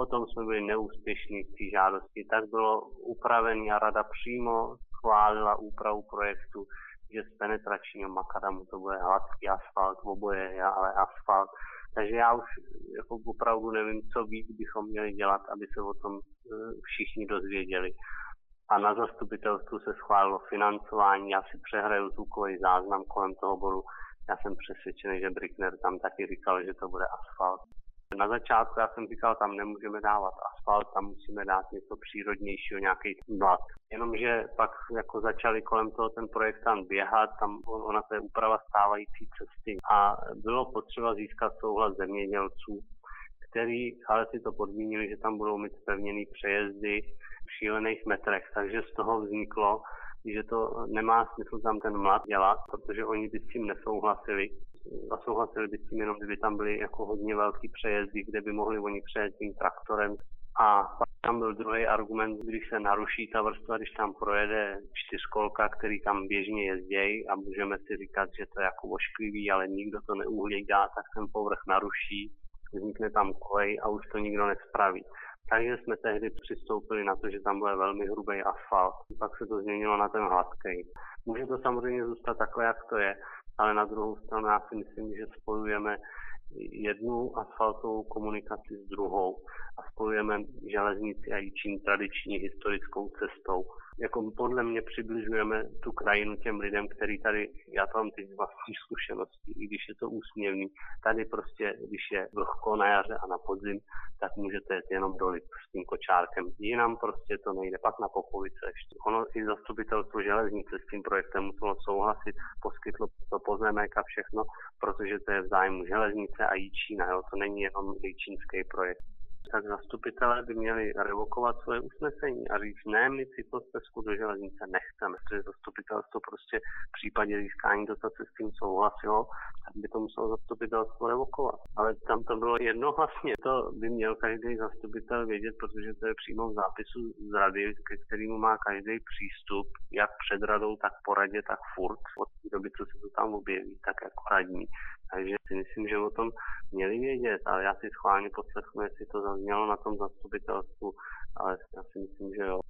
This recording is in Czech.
potom jsme byli neúspěšní v té žádosti, tak bylo upravený a rada přímo schválila úpravu projektu, že z penetračního makadamu to bude hladký asfalt, oboje je ale asfalt. Takže já už jako opravdu nevím, co víc bychom měli dělat, aby se o tom všichni dozvěděli. A na zastupitelstvu se schválilo financování, já si přehraju zvukový záznam kolem toho bodu. Já jsem přesvědčený, že Brickner tam taky říkal, že to bude asfalt. Na začátku já jsem říkal, tam nemůžeme dávat asfalt, tam musíme dát něco přírodnějšího, nějaký blat. Jenomže pak jako začali kolem toho ten projektant běhat, tam ona to je úprava stávající cesty a bylo potřeba získat souhlas zemědělců, který ale si to podmínili, že tam budou mít zpevněný přejezdy v šílených metrech, takže z toho vzniklo, že to nemá smysl tam ten mlad dělat, protože oni by s tím nesouhlasili. A souhlasili by s tím jenom, kdyby tam byly jako hodně velký přejezdy, kde by mohli oni přejet tím traktorem. A pak tam byl druhý argument, když se naruší ta vrstva, když tam projede čtyřkolka, který tam běžně jezdějí a můžeme si říkat, že to je jako ošklivý, ale nikdo to neuhlídá, tak ten povrch naruší, vznikne tam kolej a už to nikdo nespraví. Takže jsme tehdy přistoupili na to, že tam bude velmi hrubý asfalt. Pak se to změnilo na ten hladký. Může to samozřejmě zůstat takhle, jak to je, ale na druhou stranu já si myslím, že spojujeme jednu asfaltovou komunikaci s druhou a spojujeme železnici a Jičín tradiční historickou cestou. Jako podle mě přibližujeme tu krajinu těm lidem, který tady, já to mám teď z vlastní zkušenosti, i když je to úsměvný, tady prostě, když je vlhko na jaře a na podzim, tak můžete jet jenom dolit s tím kočárkem. Jinam prostě to nejde, pak na Popovice ještě. Ono i zastupitelstvo železnice s tím projektem muselo souhlasit, poskytlo to pozemek a všechno, protože to je v zájmu železnice a Jičína, jo? To není jenom jičínský projekt. Tak zastupitelé by měli revokovat svoje usnesení a říct, ne, my cyklostezku do železnice nechceme, protože zastupitelstvo prostě v případě získání dotace s tím souhlasilo, tak by to muselo zastupitelstvo revokovat. Ale tam to bylo jednohlasně, to by měl každý zastupitel vědět, protože to je přímo v zápisu z rady, ke kterému má každý přístup, jak před radou, tak po radě, tak furt, od té doby, co se to tam objeví, tak jako radní. Takže si myslím, že o tom měli vědět, ale já si schválně poslechnu, jestli to zaznělo na tom zastupitelstvu, ale já si myslím, že jo.